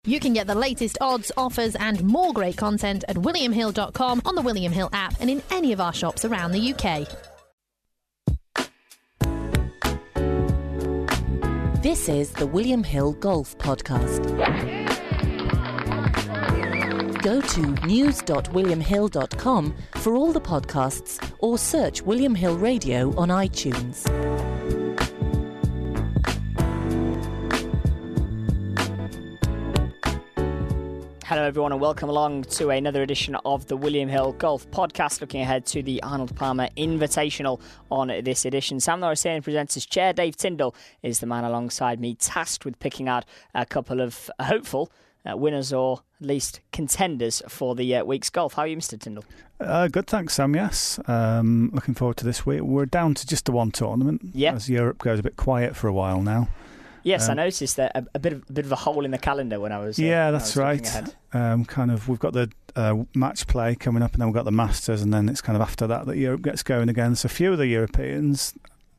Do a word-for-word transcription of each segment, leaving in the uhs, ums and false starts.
You can get the latest odds, offers and more great content at william hill dot com, on the William Hill app and in any of our shops around the U K. This is the William Hill Golf Podcast. Go to news dot william hill dot com for all the podcasts or search William Hill Radio on iTunes. Hello everyone and welcome along to another edition of the William Hill Golf Podcast, looking ahead to the Arnold Palmer Invitational on this edition. Sam Norrisanian presents as chair. Dave Tyndall is the man alongside me, tasked with picking out a couple of hopeful uh, winners or at least contenders for the uh, week's golf. How are you, Mister Tyndall? Uh, good, thanks, Sam, yes. Um, looking forward to this week. We're down to just the one tournament, yeah. as Europe goes a bit quiet for a while now. Yes, um, I noticed that a, a bit of a bit of a hole in the calendar when I was. Uh, yeah, that's was right. Um, kind of, we've got the uh, match play coming up, and then we've got the Masters, and then it's kind of after that that Europe gets going again. So a few of the Europeans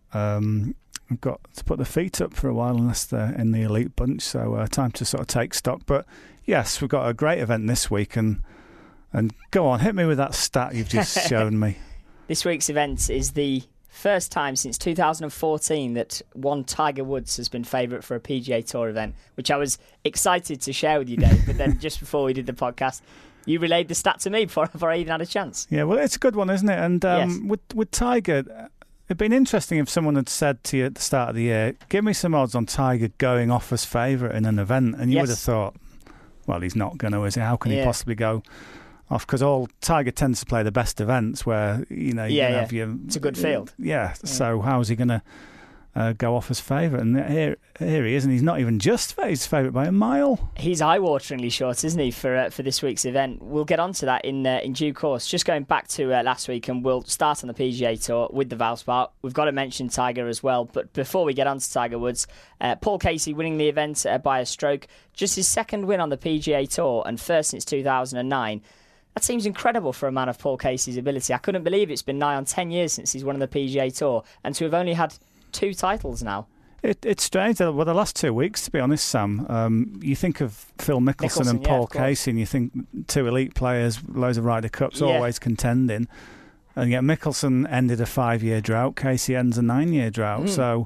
um, have got to put their feet up for a while, unless they're in the elite bunch. So uh, time to sort of take stock. But yes, we've got a great event this week, and and go on, hit me with that stat you've just shown me. This week's event is the first time since two thousand fourteen that one Tiger Woods has been favourite for a P G A Tour event, which I was excited to share with you, Dave. But then just before we did the podcast, you relayed the stat to me before, before I even had a chance. Yeah, well, it's a good one, isn't it? And um, yes. with, with Tiger, it'd been interesting if someone had said to you at the start of the year, give me some odds on Tiger going off as favourite in an event. And you yes. would have thought, well, he's not going to, is he? How can yeah. he possibly go off? Because all Tiger tends to play the best events where, you know, you yeah, can yeah. have your, it's a good field. Yeah, yeah. So how's he going to uh, go off as favourite? And here, here he is, and he's not even just he's favourite by a mile. He's eye-wateringly short, isn't he, for uh, for this week's event? We'll get on to that in uh, in due course. Just going back to uh, last week, and we'll start on the P G A Tour with the Valspar. We've got to mention Tiger as well, but before we get on to Tiger Woods, uh, Paul Casey winning the event uh, by a stroke, just his second win on the P G A Tour and first since two thousand nine. That seems incredible for a man of Paul Casey's ability. I couldn't believe it's been nigh on ten years since he's won on the P G A Tour, and to have only had two titles now. It, it's strange. Well, the last two weeks, to be honest, Sam, um, you think of Phil Mickelson, Mickelson and yeah, Paul Casey, and you think two elite players, loads of Ryder Cups, yeah. always contending. And yet Mickelson ended a five-year drought, Casey ends a nine-year drought. Mm. So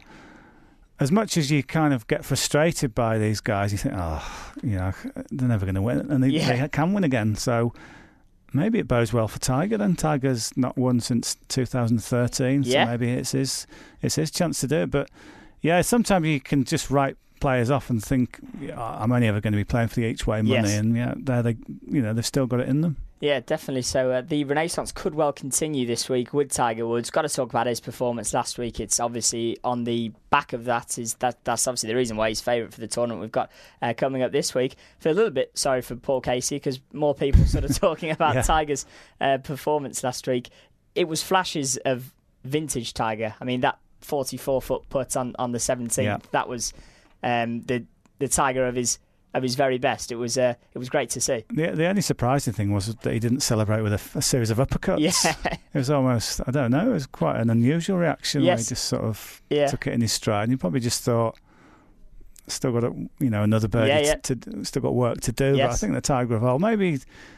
as much as you kind of get frustrated by these guys, you think, oh, you know, they're never going to win. And they, yeah. they can win again. So maybe it bodes well for Tiger then. Tiger's not won since two thousand thirteen, yeah. so maybe it's his it's his chance to do it. But yeah, sometimes you can just write players off and think, yeah, I'm only ever going to be playing for the each way money, yes. and yeah, there they, you know, they've still got it in them. Yeah, definitely. So uh, the renaissance could well continue this week with Tiger Woods. Got to talk about his performance last week. It's obviously on the back of that is that that's obviously the reason why he's favourite for the tournament we've got uh, coming up this week. Feel a little bit sorry for Paul Casey because more people sort of talking about yeah. Tiger's uh, performance last week. It was flashes of vintage Tiger. I mean, that forty-four foot putt on, on the seventeenth, yeah. that was um, the the Tiger of his of his very best. It was uh, it was great to see. The the only surprising thing was that he didn't celebrate with a, a series of uppercuts. Yeah. It was almost, I don't know, it was quite an unusual reaction. Yes. Where he just sort of yeah. took it in his stride. And you probably just thought, still got a, you know another birdie, yeah, yeah. To, to still got work to do. Yes. But I think the Tiger of old, maybe,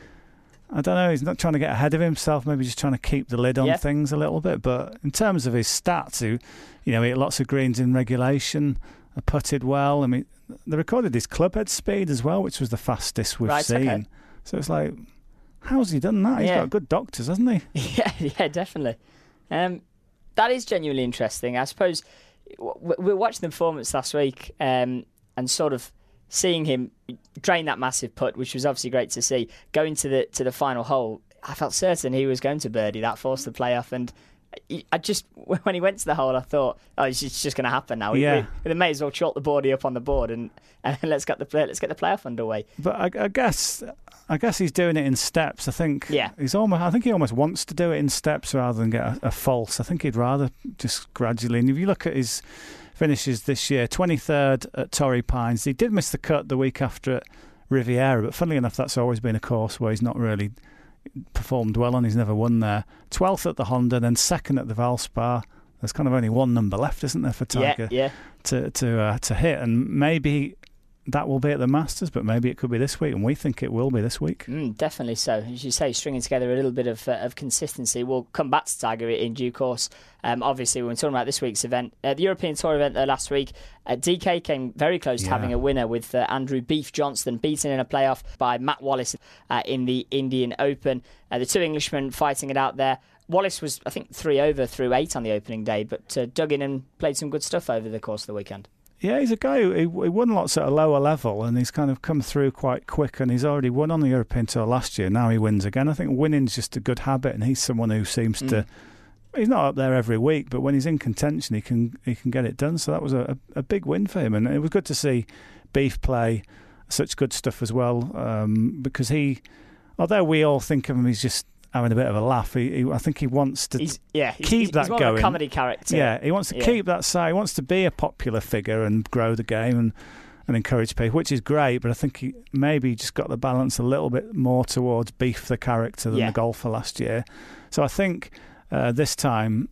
I don't know, he's not trying to get ahead of himself. Maybe just trying to keep the lid on yeah. things a little bit. But in terms of his stats, he, you know, he hit lots of greens in regulation, putted well. I mean, they recorded his club head speed as well, which was the fastest we've right, seen. Okay. So it's like, how's he done that? He's yeah. got good doctors, hasn't he? Yeah, yeah, definitely. Um, that is genuinely interesting. I suppose we were watching the performance last week um, and sort of seeing him drain that massive putt, which was obviously great to see. Going to the to the final hole, I felt certain he was going to birdie. That forced the playoff, and I just when he went to the hole, I thought, oh, it's just going to happen now. Yeah. We, we may as well chalk the boardie up on the board and, and let's get the let's get the playoff underway. But I, I guess I guess he's doing it in steps. I think yeah. he's almost. I think he almost wants to do it in steps rather than get a, a false. I think he'd rather just gradually. And if you look at his finishes this year, twenty-third at Torrey Pines. He did miss the cut the week after at Riviera, but funnily enough, that's always been a course where he's not really performed well on. He's never won there. twelfth at the Honda, then second at the Valspar. There's kind of only one number left, isn't there, for Tiger yeah, yeah. to to uh, to hit, and maybe that will be at the Masters, but maybe it could be this week, and we think it will be this week. Mm, definitely so. As you say, stringing together a little bit of uh, of consistency. We'll come back to Tiger in due course. Um, obviously, when we're talking about this week's event, uh, the European Tour event uh, last week, uh, D K came very close to yeah. having a winner with uh, Andrew Beef Johnston beaten in a playoff by Matt Wallace uh, in the Indian Open. Uh, the two Englishmen fighting it out there. Wallace was, I think, three over through eight on the opening day, but uh, dug in and played some good stuff over the course of the weekend. Yeah, he's a guy who he, he won lots at a lower level, and he's kind of come through quite quick, and he's already won on the European Tour last year. Now he wins again. I think winning's just a good habit, and he's someone who seems mm. to... He's not up there every week, but when he's in contention, he can he can get it done. So that was a, a big win for him, and it was good to see Beef play such good stuff as well, um, because he, although we all think of him, he's just having a bit of a laugh. He, he I think he wants to he's, yeah, he's, keep he's, that he's more going. Of a comedy character. Yeah, he wants to yeah. keep that side. He wants to be a popular figure and grow the game and, and encourage people, which is great. But I think he maybe just got the balance a little bit more towards Beef the character than yeah. the golfer last year. So I think uh, this time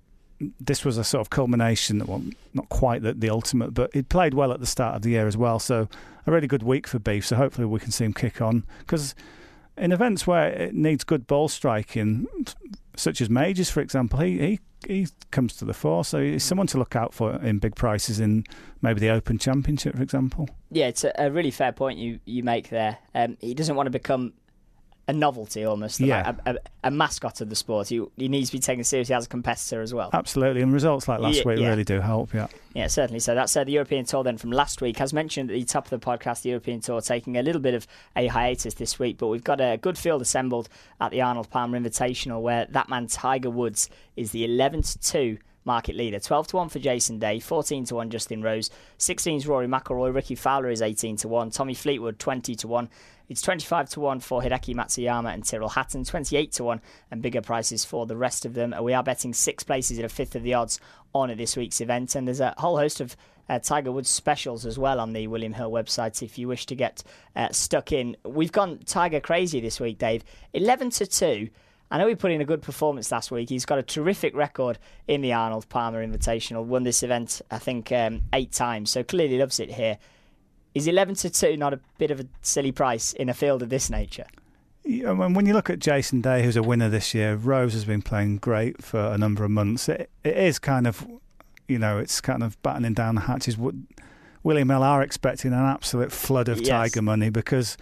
this was a sort of culmination. Well, not quite the, the ultimate, but he played well at the start of the year as well. So a really good week for Beef. So hopefully we can see him kick on, because in events where it needs good ball striking, such as majors, for example, he, he he comes to the fore. So he's someone to look out for in big prices in maybe the Open Championship, for example. Yeah, it's a, a really fair point you, you make there. Um, he doesn't want to become a novelty almost, yeah. like a, a, a mascot of the sport. He, he needs to be taken seriously as a competitor as well. Absolutely, and results like last yeah, week yeah. really do help, yeah. Yeah, certainly. So that's uh, the European Tour then from last week. As mentioned at the top of the podcast, the European Tour taking a little bit of a hiatus this week, but we've got a good field assembled at the Arnold Palmer Invitational, where that man Tiger Woods is the eleven to two market leader. twelve to one for Jason Day, fourteen to one Justin Rose, sixteen is Rory McIlroy, Ricky Fowler is eighteen to one, Tommy Fleetwood twenty to one. It's twenty-five to one for Hideki Matsuyama and Tyrrell Hatton, twenty-eight to one, and bigger prices for the rest of them. We are betting six places at a fifth of the odds on at this week's event, and there's a whole host of uh, Tiger Woods specials as well on the William Hill website if you wish to get uh, stuck in. We've gone Tiger crazy this week, Dave. eleven to two. I know he put in a good performance last week. He's got a terrific record in the Arnold Palmer Invitational. Won this event, I think, um, eight times, so clearly loves it here. Is eleven to two not a bit of a silly price in a field of this nature? Yeah, when you look at Jason Day, who's a winner this year, Rose has been playing great for a number of months. It, it is kind of, you know, it's kind of battening down the hatches. William Hill are expecting an absolute flood of yes. Tiger money, because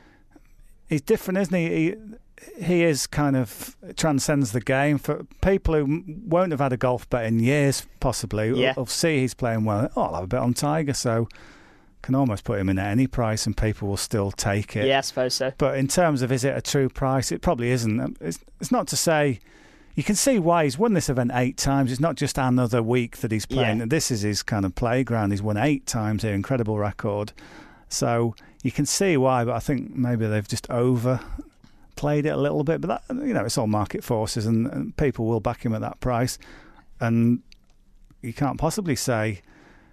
he's different, isn't he? He he is kind of transcends the game. For people who won't have had a golf bet in years, possibly, yeah. will see he's playing well. Oh, I'll have a bet on Tiger, so can almost put him in at any price and people will still take it. Yeah, I suppose so. But in terms of is it a true price, it probably isn't. It's, it's not to say... You can see why he's won this event eight times. It's not just another week that he's playing. Yeah. This is his kind of playground. He's won eight times here, incredible record. So you can see why, but I think maybe they've just overplayed it a little bit. But that, you know, it's all market forces, and, and people will back him at that price. And you can't possibly say...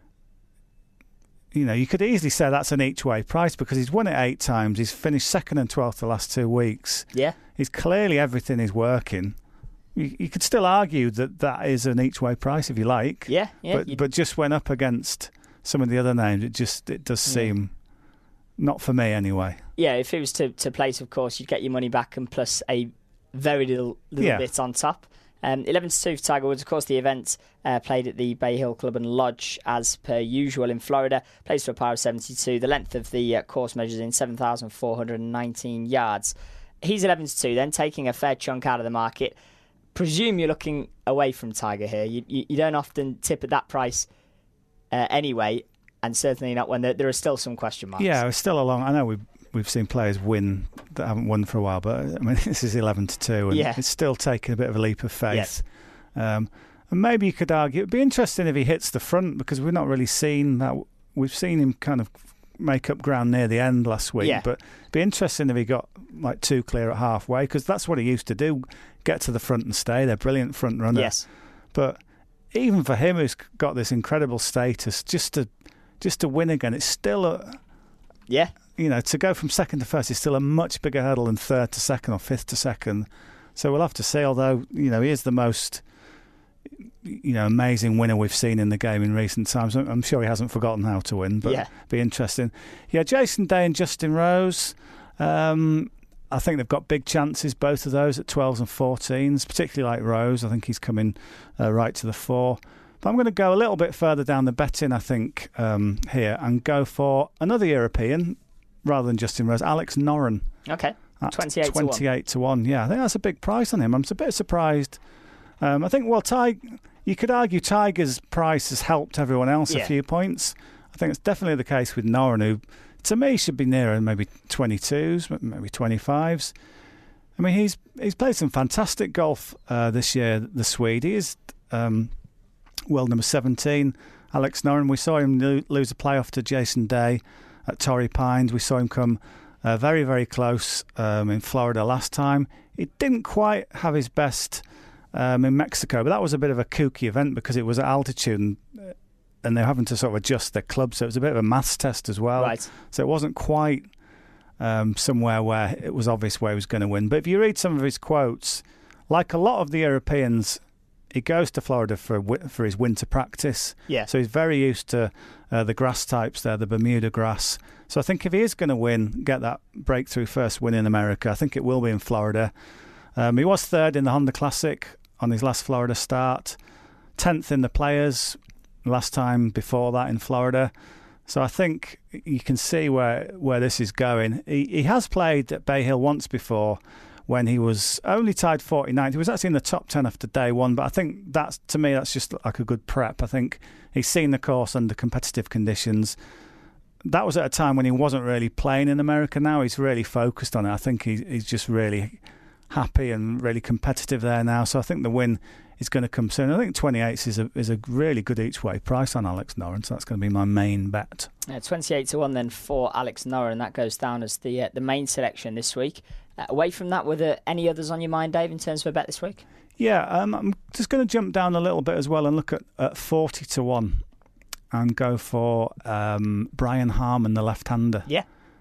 You know, you could easily say that's an each-way price, because he's won it eight times. He's finished second and twelfth the last two weeks. Yeah. He's clearly everything is working. You, you could still argue that that is an each-way price if you like. Yeah, yeah. But, but just when up against some of the other names, it just it does seem yeah. not for me anyway. Yeah, if it was to, to place, of course, you'd get your money back and plus a very little, little yeah. bit on top. Um, eleven to two for Tiger Woods. Of course, the event uh, played at the Bay Hill Club and Lodge as per usual in Florida. Plays for a par of seventy-two. The length of the uh, course measures in seven thousand four hundred nineteen yards. He's eleven to two, then taking a fair chunk out of the market. Presume you're looking away from Tiger here. You, you, you don't often tip at that price uh, anyway, and certainly not when there, there are still some question marks. Yeah, it's still a long... I know we've, we've seen players win that haven't won for a while, but I mean, this is eleven to two, and yeah. it's still taking a bit of a leap of faith. Yes. Um, and maybe you could argue it'd be interesting if he hits the front, because we've not really seen that. We've seen him kind of make up ground near the end last week, yeah. but it'd be interesting if he got like two clear at halfway, because that's what he used to do, get to the front and stay there. Brilliant front runner. Yes. But even for him, who's got this incredible status, just to just to win again, it's still a... Yeah. You know, to go from second to first is still a much bigger hurdle than third to second or fifth to second. So we'll have to see, although, you know, he is the most... you know, amazing winner we've seen in the game in recent times. I'm sure he hasn't forgotten how to win, but yeah. be interesting. Yeah, Jason Day and Justin Rose. Um, I think they've got big chances, both of those, at twelves and fourteens, particularly like Rose. I think he's coming uh, right to the fore. But I'm going to go a little bit further down the betting, I think, um, here, and go for another European rather than Justin Rose, Alex Noren. Okay, twenty-eight, twenty-eight to one. Yeah, I think that's a big price on him. I'm a bit surprised. Um, I think, well, Ty, you could argue Tiger's price has helped everyone else yeah. a few points. I think it's definitely the case with Noren, who, to me, should be nearer maybe twenty-twos, maybe twenty-fives. I mean, he's he's played some fantastic golf uh, this year, the Swede. He is um, world number seventeen, Alex Noren. We saw him lo- lose a playoff to Jason Day at Torrey Pines. We saw him come uh, very, very close um, in Florida last time. He didn't quite have his best um, in Mexico, but that was a bit of a kooky event because it was at altitude and and they're having to sort of adjust their club, so it was a bit of a maths test as well. Right. So it wasn't quite um, somewhere where it was obvious where he was going to win. But if you read some of his quotes, like a lot of the Europeans, he goes to Florida for for his winter practice. Yeah. So he's very used to uh, the grass types there, the Bermuda grass. So I think if he is going to win, get that breakthrough first win in America, I think it will be in Florida. Um, he was third in the Honda Classic on his last Florida start, tenth in the Players last time before that in Florida. So I think you can see where where this is going. He, he has played at Bay Hill once before when he was only tied forty-ninth. He was actually in the top ten after day one, but I think that's, to me, that's just like a good prep. I think he's seen the course under competitive conditions. That was at a time when he wasn't really playing in America. Now he's really focused on it. I think he, he's just really happy and really competitive there now. So I think the win is going to come soon. I think twenty-eight is a is a really good each way price on Alex Noren, so that's going to be my main bet. Uh, twenty-eight to one then for Alex Noren. That goes down as the uh, the main selection this week. Uh, away from that, were there any others on your mind, Dave, in terms of a bet this week? Yeah, um, I'm just going to jump down a little bit as well and look at, at forty to one and go for um, Brian Harman, the left-hander. Yeah.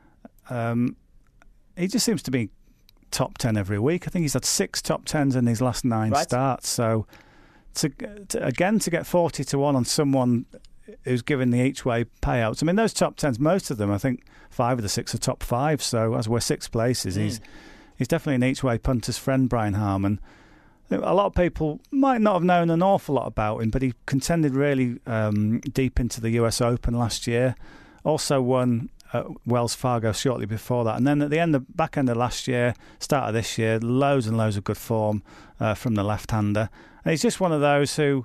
Um, he just seems to be top ten every week. I think he's had six top tens in his last nine right. starts. So, to, to again, to get forty to one on someone who's given the each way payouts. I mean, those top tens, most of them, I think five of the six are top five. So, as we're six places, mm. he's he's definitely an each way punter's friend, Brian Harman. A lot of people might not have known an awful lot about him, but he contended really um, deep into the U S Open last year. Also won at Wells Fargo shortly before that. And then at the end, the back end of last year, start of this year, loads and loads of good form uh, from the left-hander. And he's just one of those who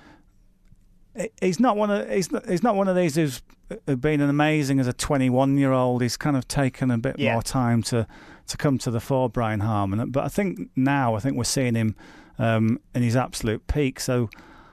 he's not one of he's not, he's not one of these who's been amazing as a twenty-one-year-old. He's kind of taken a bit yeah. more time to. to come to the fore, Brian Harman. But I think now, I think we're seeing him um, in his absolute peak. So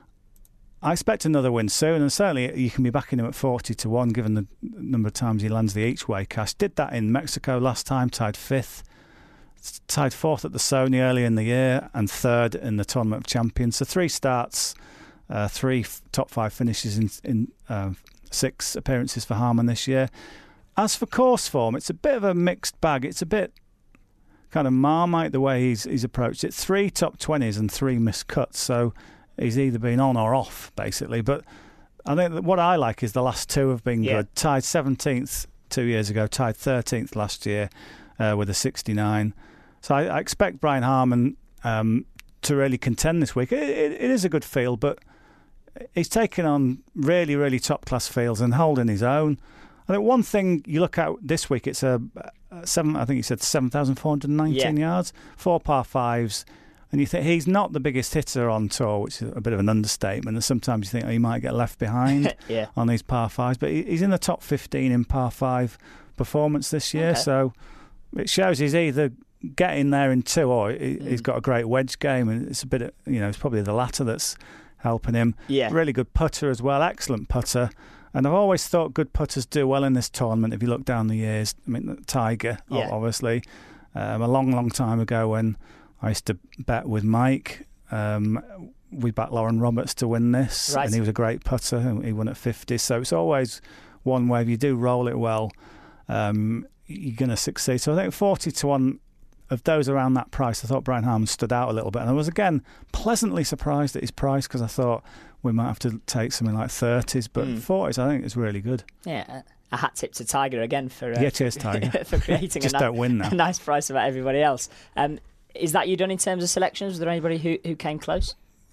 I expect another win soon, and certainly you can be backing him at forty to one, given the number of times he lands the each-way cash. Did that in Mexico last time, tied fifth. Tied fourth at the Sony earlier in the year, and third in the Tournament of Champions. So three starts, uh, three f- top five finishes in, in uh, six appearances for Harman this year. As for course form, it's a bit of a mixed bag. It's a bit kind of Marmite the way he's he's approached it. Three top twenties and three missed cuts, so he's either been on or off, basically. But I think that what I like is the last two have been yeah. good. Tied seventeenth two years ago, tied thirteenth last year uh, with a sixty-nine. So I, I expect Brian Harman um, to really contend this week. It, it, it is a good field, but he's taken on really, really top-class fields and holding his own. I think one thing you look at this week, it's a, a seven. I think you said seven thousand four hundred nineteen yeah. yards, four par fives, and you think he's not the biggest hitter on tour, which is a bit of an understatement. And sometimes you think, oh, he might get left behind yeah. on these par fives, but he, he's in the top fifteen in par five performance this year. Okay. So it shows he's either getting there in two, or he, mm. he's got a great wedge game, and it's a bit, of, you know, it's probably the latter that's helping him. Yeah, really good putter as well, excellent putter. And I've always thought good putters do well in this tournament. If you look down the years, I mean, Tiger, yeah. obviously, um, a long, long time ago when I used to bet with Mike, um, we backed Lauren Roberts to win this, right. and he was a great putter. He won at fifty, so it's always one way. If you do roll it well, um, you're going to succeed. So I think forty to one of those around that price, I thought Brian Harman stood out a little bit. And I was, again, pleasantly surprised at his price because I thought we might have to take something like thirties, but mm. forties I think is really good. Yeah, a hat tip to Tiger again for uh, yeah, cheers, Tiger. for creating Just a, don't win now. a nice price about everybody else. Um, is that you done in terms of selections? Was there anybody who, who came close?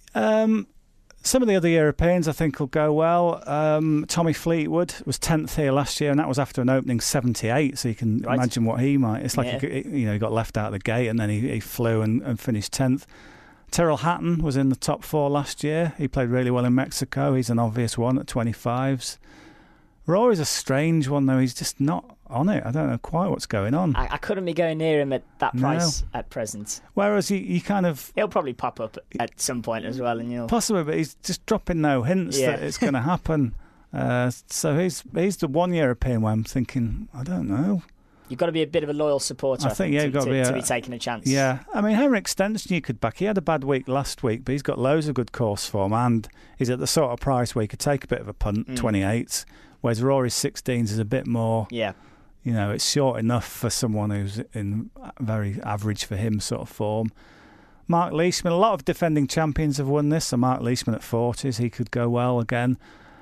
Um, some of the other Europeans I think will go well. Um, Tommy Fleetwood was tenth here last year, and that was after an opening seventy-eight. So you can right. imagine what he might. It's like yeah. he, you know he got left out of the gate, and then he, he flew and, and finished tenth. Tyrrell Hatton was in the top four last year. He played really well in Mexico. He's an obvious one at twenty-fives. Rory's a strange one, though. He's just not on it. I don't know quite what's going on. I, I couldn't be going near him at that price no. at present. Whereas he, he kind of... He'll probably pop up at some point as well. And you'll... Possibly, but he's just dropping no hints yeah. that it's going to happen. Uh, so he's he's the one European where I'm thinking, I don't know. You've got to be a bit of a loyal supporter, I, I think, think, yeah, to, got to, to, be a, to be taking a chance. Yeah. I mean, Henrik Stenson you could back. He had a bad week last week, but he's got loads of good course form, and he's at the sort of price where he could take a bit of a punt, mm. twenty-eights, whereas Rory's sixteens is a bit more... Yeah. You know, it's short enough for someone who's in very average for him sort of form. Mark Leishman, a lot of defending champions have won this, so Mark Leishman at forties, he could go well again.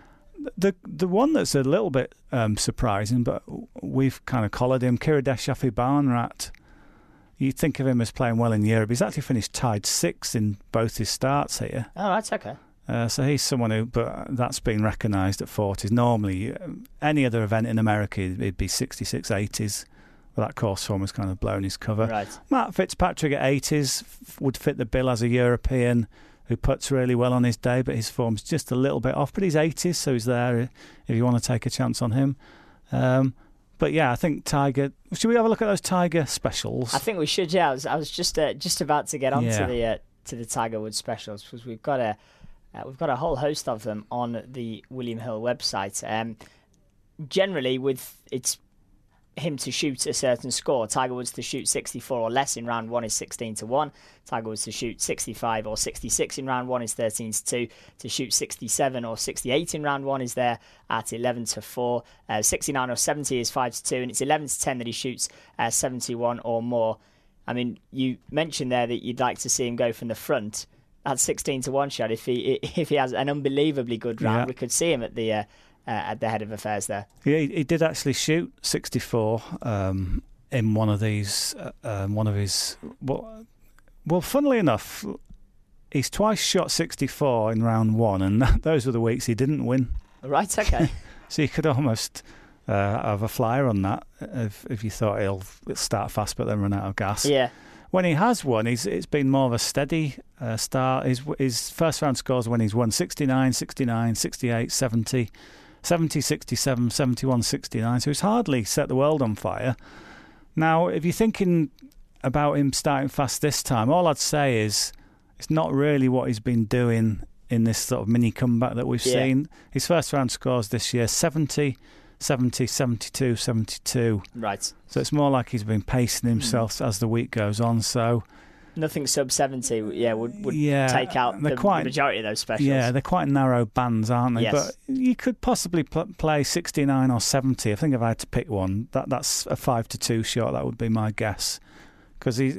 The the one that's a little bit um, surprising, but we've kind of collared him, Kiradech Shafi-Barnrat. You'd think of him as playing well in Europe. He's actually finished tied sixth in both his starts here. Oh, that's okay. Uh, so he's someone who, but that's been recognised at forties. Normally, um, any other event in America, it'd be sixty-six, eighties. But that course form has kind of blown his cover. Right. Matt Fitzpatrick at eighties f- would fit the bill as a European who puts really well on his day, but his form's just a little bit off. But he's eighties, so he's there if you want to take a chance on him. Um, but yeah, I think Tiger. Should we have a look at those Tiger specials? I think we should. Yeah, I was, I was just uh, just about to get on yeah. to the uh, to the Tiger Woods specials because we've got a. Uh, we've got a whole host of them on the William Hill website. Um, generally, with it's him to shoot a certain score. Tiger Woods to shoot sixty-four or less in round one is sixteen to one. Tiger Woods to shoot sixty-five or sixty-six in round one is thirteen to two. To shoot sixty-seven or sixty-eight in round one is there at eleven to four. Uh, sixty-nine or seventy is five to two, and it's eleven to ten that he shoots uh, seventy-one or more. I mean, you mentioned there that you'd like to see him go from the front. At sixteen to one shot, if he if he has an unbelievably good round, yeah. we could see him at the uh, uh, at the head of affairs there. Yeah, he, he did actually shoot sixty-four um, in one of these. Uh, um, one of his well, well, funnily enough, he's twice shot sixty-four in round one, and that, those were the weeks he didn't win. Right. Okay. So you could almost uh, have a flyer on that if if you thought he'll start fast but then run out of gas. Yeah. When he has won, he's, it's been more of a steady uh, start. His, his first round scores when he's won sixty-nine, sixty-nine, sixty-eight, seventy, seventy, sixty-seven, seventy-one, sixty-nine. So he's hardly set the world on fire. Now, if you're thinking about him starting fast this time, all I'd say is it's not really what he's been doing in this sort of mini comeback that we've yeah. seen. His first round scores this year, seventy, seventy, seventy-two, seventy-two. Right. So it's more like he's been pacing himself mm. as the week goes on. So nothing sub seventy, yeah, would, would yeah, take out the, quite, the majority of those specials. Yeah, they're quite narrow bands, aren't they? Yes. But you could possibly pl- play sixty-nine or seventy. I think if I had to pick one, that that's a five to two shot. That would be my guess. Because he,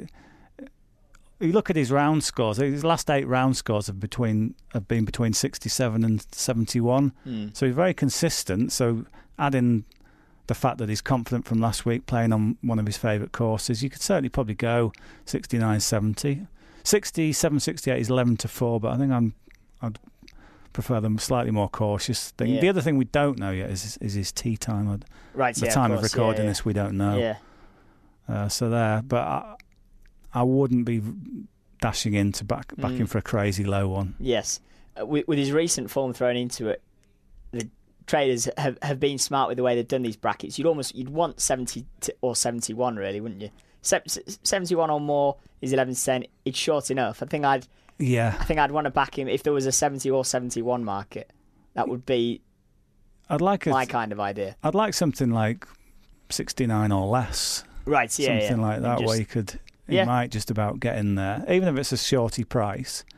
you look at his round scores. His last eight round scores have between have been between sixty-seven and seventy-one. Mm. So he's very consistent. So add in the fact that he's confident from last week playing on one of his favourite courses, you could certainly probably go sixty-nine, seventy. sixty-seven, sixty-eight is eleven to four, but I think I'm, I'd prefer them slightly more cautious. Thing. Yeah. The other thing we don't know yet is, is his tee time. At right, the yeah, time of, of recording yeah, yeah. this, we don't know. Yeah. Uh, so there, but I, I wouldn't be dashing in to back, back mm. in for a crazy low one. Yes. Uh, with, with his recent form thrown into it, the traders have, have been smart with the way they've done these brackets. You'd almost you'd want seventy to, or seventy-one really, wouldn't you? Se- seventy-one or more is eleven to ten. It's short enough. I think I'd yeah. I think I'd want to back him if there was a seventy or seventy-one market. That would be I'd like my a, kind of idea. I'd like something like sixty-nine or less. Right, yeah, something yeah. like that just, where you could you yeah. might just about get in there, even if it's a shorty price.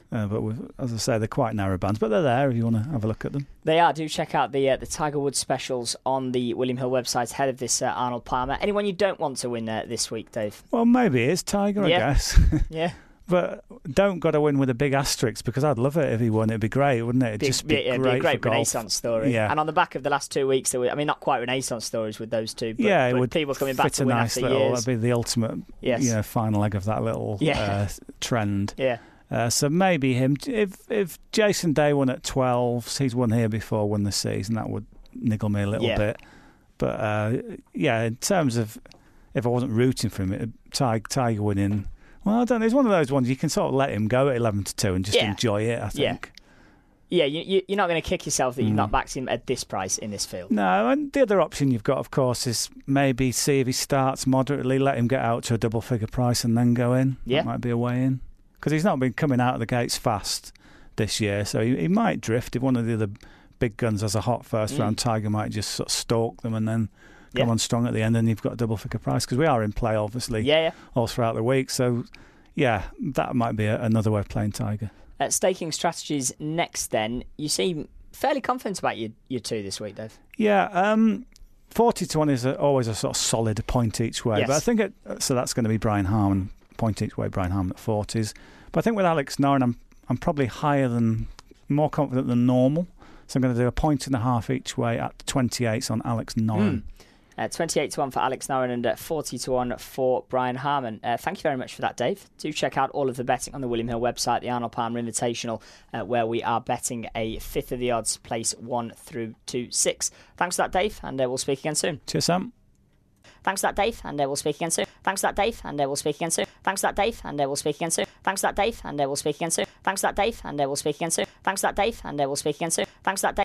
Uh, but with, as I say, they're quite narrow bands, but they're there if you want to have a look at them. They are. Do check out the uh, the Tiger Woods specials on the William Hill website ahead of this uh, Arnold Palmer. Anyone you don't want to win uh, this week, Dave? Well, maybe it is Tiger, Yeah. I guess. Yeah. But don't got to win with a big asterisk, because I'd love it if he won. It'd be great, wouldn't it? It'd Be, just be, yeah, it'd great be a great for golf. Renaissance story. Yeah. And on the back of the last two weeks, there were, I mean, not quite Renaissance stories with those two, but, yeah, it but would people coming back fit to a win nice after little, years. That'd be the ultimate Yes. you know, final leg of that little Yeah. uh, trend. Yeah. Uh, so maybe him. If if Jason Day won at twelves, he's won here before, won the season, that would niggle me a little Yeah. bit. But uh, yeah, in terms of if I wasn't rooting for him, it, Tiger, Tiger winning. Well, I don't know. It's one of those ones you can sort of let him go at eleven to two and just Yeah. enjoy it. I think. Yeah, you, you, you're not going to kick yourself that you've Mm. not backed him at this price in this field. No, and the other option you've got, of course, is maybe see if he starts moderately, let him get out to a double figure price, and then go in. Yeah. That might be a way in. Because he's not been coming out of the gates fast this year, so he, he might drift. If one of the other big guns has a hot first Mm. round, Tiger might just sort of stalk them and then come Yeah. on strong at the end, and you've got a double figure price. Because we are in play, obviously, Yeah, yeah. all throughout the week. So, yeah, that might be a, another way of playing Tiger. Uh, staking strategies next then. You seem fairly confident about your, your two this week, Dave. Yeah, um, forty to one is a, always a sort of solid point each way. Yes. But I think it, so that's going to be Brian Harman, point each way, Brian Harman at forties. But I think with Alex Noren, I'm, I'm probably higher than, more confident than normal. So I'm going to do a point and a half each way at twenty-eights on Alex Noren. Mm. Uh, twenty-eight to one for Alex Noren and uh, forty to one for Brian Harman. Uh, thank you very much for that, Dave. Do check out all of the betting on the William Hill website, the Arnold Palmer Invitational, uh, where we are betting a fifth of the odds, place one through to six. Thanks for that, Dave, and uh, we'll speak again soon. Cheers, Sam. Thanks for that, Dave, and uh, we'll speak again soon. Thanks for that, Dave, and uh, we'll speak again soon. Thanks for that, Dave, and uh, we'll speak again soon. Thanks for that, Dave, and uh, we'll speak again soon. Thanks for that, Dave, and uh, we'll speak again soon. Thanks for that, Dave, and uh, we'll speak again soon. Thanks for that, Dave.